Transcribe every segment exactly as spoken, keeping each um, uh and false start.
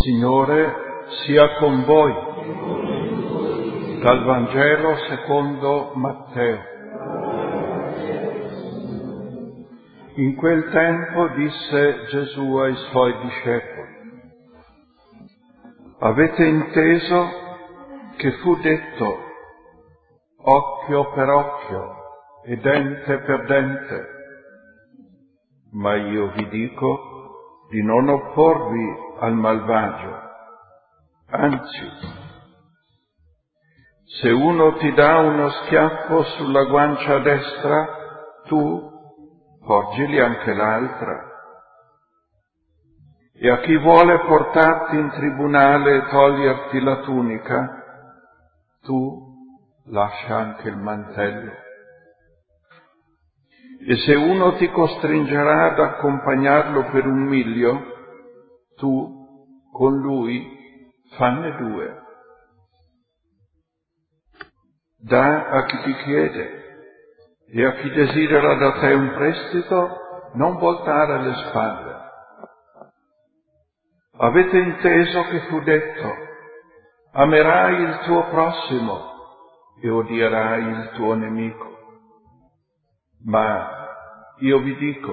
Signore sia con voi. Dal Vangelo secondo Matteo. In quel tempo disse Gesù ai suoi discepoli: avete inteso che fu detto occhio per occhio e dente per dente, ma io vi dico di non opporvi al malvagio. Anzi, se uno ti dà uno schiaffo sulla guancia destra, tu porgili anche l'altra. E a chi vuole portarti in tribunale e toglierti la tunica, tu lascia anche il mantello. E se uno ti costringerà ad accompagnarlo per un miglio, tu con lui fanne due. Dà a chi ti chiede, e a chi desidera da te un prestito non voltare le spalle. Avete inteso che fu detto: amerai il tuo prossimo e odierai il tuo nemico. Ma io vi dico,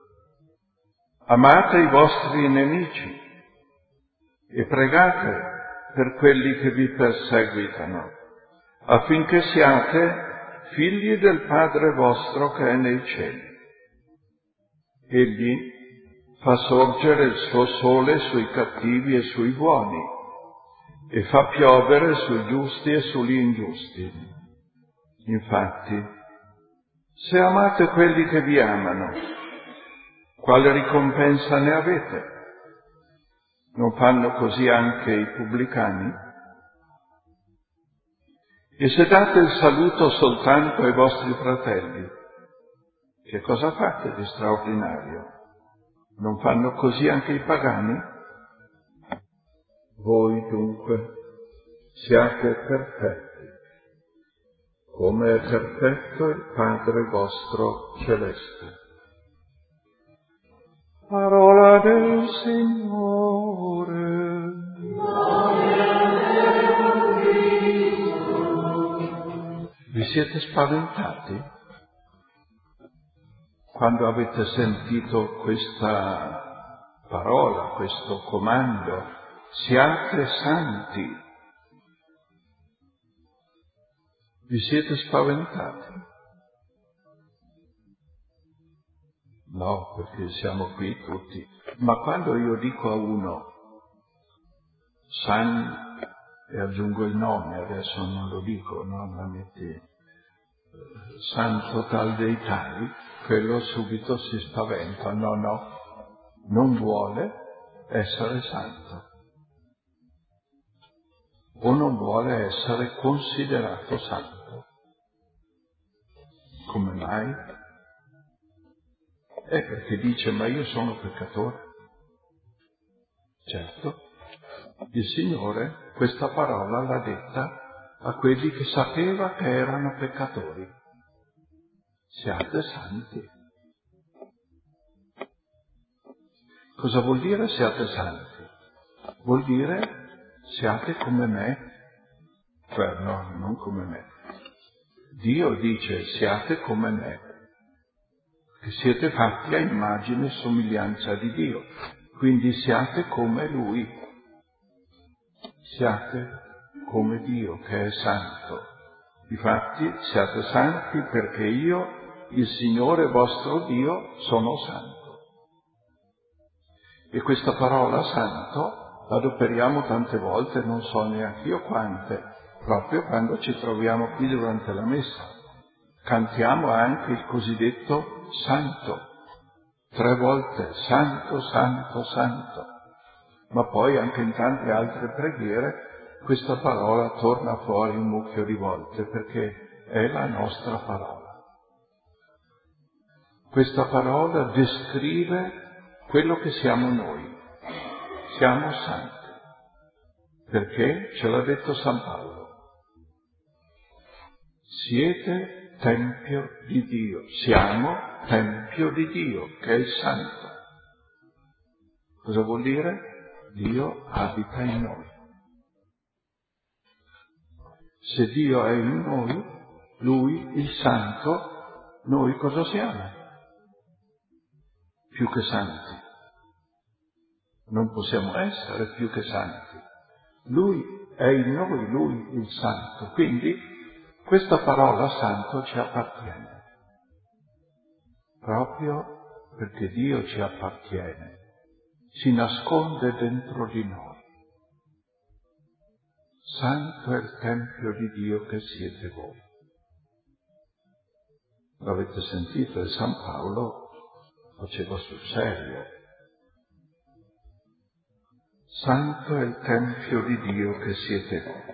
amate i vostri nemici e pregate per quelli che vi perseguitano, affinché siate figli del Padre vostro che è nei cieli. Egli fa sorgere il suo sole sui cattivi e sui buoni, e fa piovere sui giusti e sugli ingiusti. Infatti, se amate quelli che vi amano, quale ricompensa ne avete? Non fanno così anche i pubblicani? E se date il saluto soltanto ai vostri fratelli, che cosa fate di straordinario? Non fanno così anche i pagani? Voi dunque siate perfetti, come è perfetto il Padre vostro celeste. Parola del Signore. Vi siete spaventati quando avete sentito questa parola, questo comando? Siate santi. Vi siete spaventati? No, perché siamo qui tutti. Ma quando io dico a uno San, e aggiungo il nome, adesso non lo dico, no? La metti Santo tal dei tali, quello subito si spaventa. No, no, non vuole essere santo. O non vuole essere considerato santo. Come mai? È perché dice, ma io sono peccatore. Certo, il Signore questa parola l'ha detta a quelli che sapeva che erano peccatori. Siate santi. Cosa vuol dire siate santi? Vuol dire siate come me. Cioè, no, non come me. Dio dice siate come me, che siete fatti a immagine e somiglianza di Dio, quindi siate come Lui, siate come Dio che è santo. Difatti siate santi perché io, il Signore vostro Dio, sono santo. E questa parola santo la adoperiamo tante volte, non so neanche io quante, proprio quando ci troviamo qui durante la messa. Cantiamo anche il cosiddetto santo, tre volte, santo, santo, santo. Ma poi anche in tante altre preghiere questa parola torna fuori un mucchio di volte, perché è la nostra parola. Questa parola descrive quello che siamo noi. Siamo santi, perché ce l'ha detto San Paolo. Siete tempio di Dio, siamo tempio di Dio, che è il santo. Cosa vuol dire? Dio abita in noi. Se Dio è in noi, Lui, il Santo, noi cosa siamo? Più che santi. Non possiamo essere più che santi. Lui è in noi, Lui il Santo. Quindi questa parola Santo ci appartiene. Proprio perché Dio ci appartiene, si nasconde dentro di noi. Santo è il Tempio di Dio che siete voi. L'avete sentito, e San Paolo faceva sul serio. Santo è il Tempio di Dio che siete voi.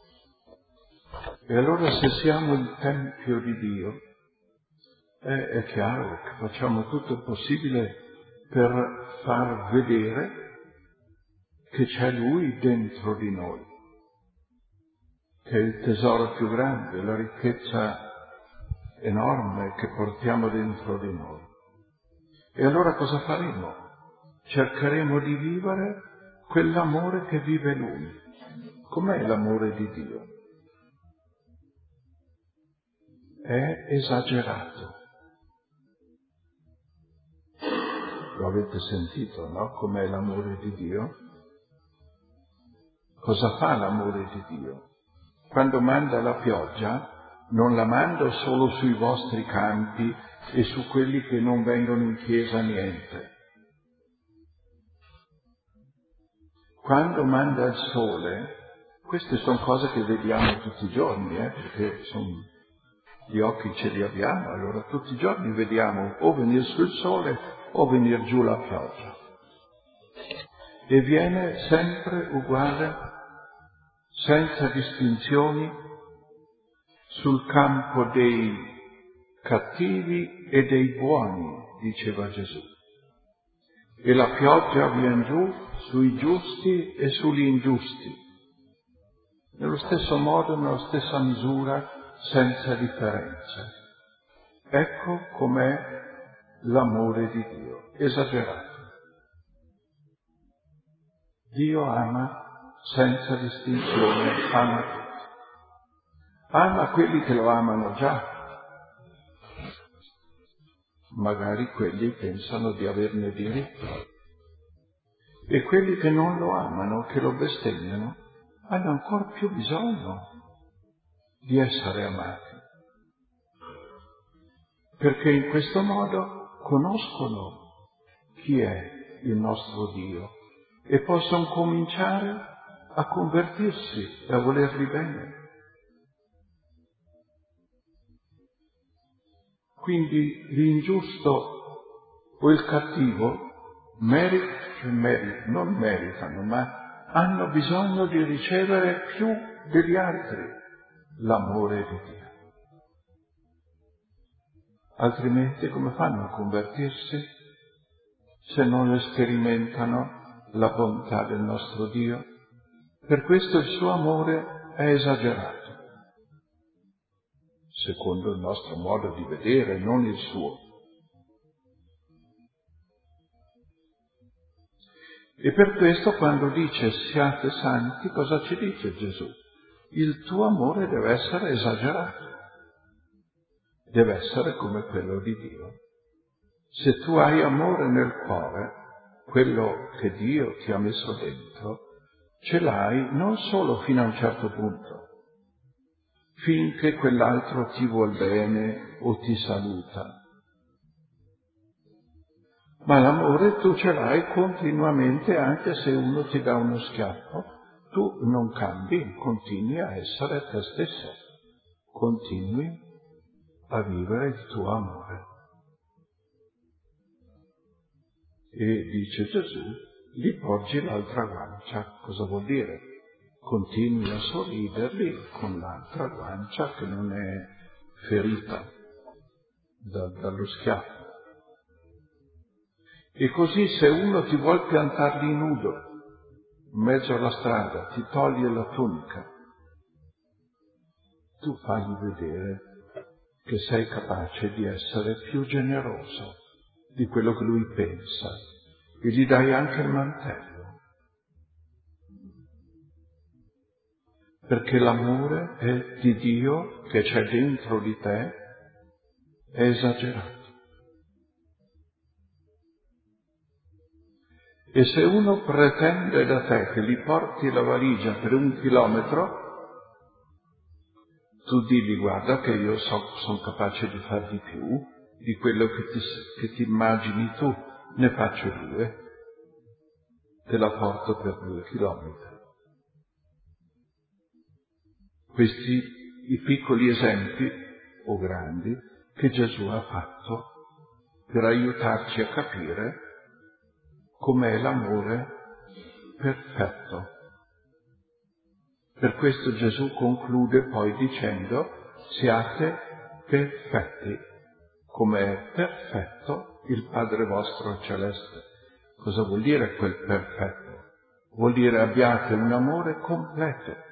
E allora se siamo il Tempio di Dio, eh, è chiaro che facciamo tutto il possibile per far vedere che c'è Lui dentro di noi, che è il tesoro più grande, la ricchezza enorme che portiamo dentro di noi. E allora cosa faremo? Cercheremo di vivere quell'amore che vive Lui. Com'è l'amore di Dio? È esagerato. Lo avete sentito, no? Com'è l'amore di Dio? Cosa fa l'amore di Dio? Quando manda la pioggia, non la manda solo sui vostri campi e su quelli che non vengono in chiesa niente. Quando manda il sole, queste sono cose che vediamo tutti i giorni, eh, perché sono, gli occhi ce li abbiamo, allora tutti i giorni vediamo o venire sul sole o venire giù la pioggia. E viene sempre uguale, senza distinzioni, sul campo dei cattivi e dei buoni, diceva Gesù. E la pioggia viene giù sui giusti e sugli ingiusti, nello stesso modo, nella stessa misura, senza differenze. Ecco com'è l'amore di Dio, esagerato. Dio ama senza distinzione, ama tutti. Ama quelli che lo amano già. Magari quelli pensano di averne diritto. E quelli che non lo amano, che lo bestemmiano, hanno ancora più bisogno di essere amati. Perché in questo modo conoscono chi è il nostro Dio e possono cominciare a convertirsi e a volerli bene. Quindi l'ingiusto o il cattivo merit, cioè merit, non meritano, ma hanno bisogno di ricevere più degli altri l'amore di Dio. Altrimenti come fanno a convertirsi se non sperimentano la bontà del nostro Dio? Per questo il suo amore è esagerato, secondo il nostro modo di vedere, non il suo. E per questo quando dice siate santi, cosa ci dice Gesù? Il tuo amore deve essere esagerato, deve essere come quello di Dio. Se tu hai amore nel cuore, quello che Dio ti ha messo dentro, ce l'hai non solo fino a un certo punto, finché quell'altro ti vuol bene o ti saluta, ma l'amore tu ce l'hai continuamente, anche se uno ti dà uno schiaffo, tu non cambi, continui a essere te stesso, continui a vivere il tuo amore. E dice Gesù, gli porgi l'altra guancia. Cosa vuol dire? Continui a sorriderli con l'altra guancia che non è ferita da, dallo schiaffo. E così se uno ti vuol piantar lì nudo, in mezzo alla strada, ti toglie la tunica, tu fagli vedere che sei capace di essere più generoso di quello che lui pensa e gli dai anche il mantello. perché l'amore è di Dio che c'è dentro di te, è esagerato. E se uno pretende da te che gli porti la valigia per un chilometro, tu digli: guarda che io so, sono capace di far di più di quello che ti, che ti immagini tu, ne faccio due, te la porto per due chilometri. Questi i piccoli esempi, o grandi, che Gesù ha fatto per aiutarci a capire com'è l'amore perfetto. Per questo Gesù conclude poi dicendo: siate perfetti, come è perfetto il Padre vostro celeste. Cosa vuol dire quel perfetto? Vuol dire abbiate un amore completo.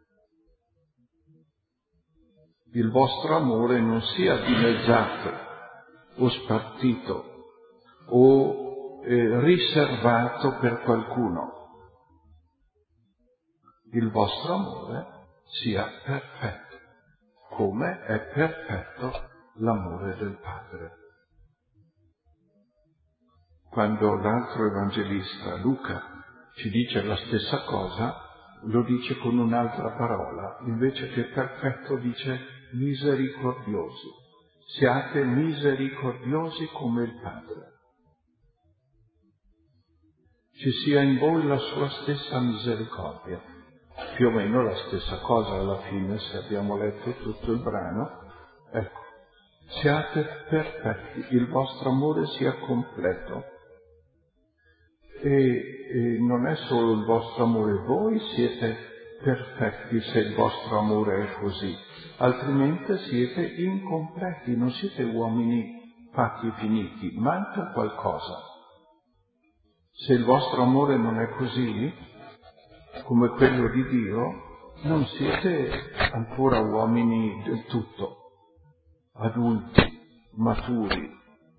Il vostro amore non sia dimezzato o spartito o eh, riservato per qualcuno. Il vostro amore sia perfetto, come è perfetto l'amore del Padre. Quando l'altro evangelista, Luca, ci dice la stessa cosa, lo dice con un'altra parola, invece che perfetto dice misericordiosi. Siate misericordiosi come il Padre. Ci sia in voi la sua stessa misericordia. Più o meno la stessa cosa alla fine, se abbiamo letto tutto il brano. Ecco, siate perfetti, il vostro amore sia completo. E, e non è solo il vostro amore, voi siete perfetti se il vostro amore è così, altrimenti siete incompleti, non siete uomini fatti e finiti, manca qualcosa. Se il vostro amore non è così, come quello di Dio, non siete ancora uomini del tutto, adulti, maturi.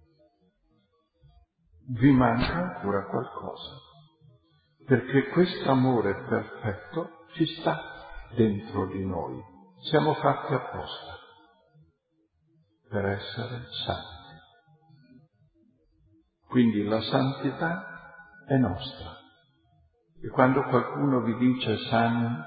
Vi manca ancora qualcosa, perché questo amore perfetto ci sta dentro di noi. Siamo fatti apposta per essere santi. Quindi la santità è nostra. E quando qualcuno vi dice San,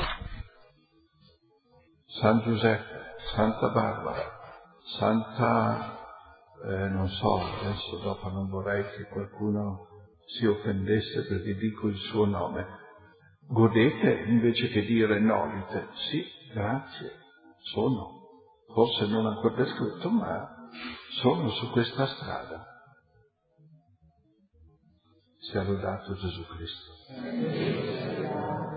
San Giuseppe, Santa Barbara, Santa, eh, non so, adesso dopo non vorrei che qualcuno si offendesse perché dico il suo nome, godete invece che dire no, dite sì, grazie, sono, forse non ancora descritto, ma sono su questa strada. Sia lodato Gesù Cristo.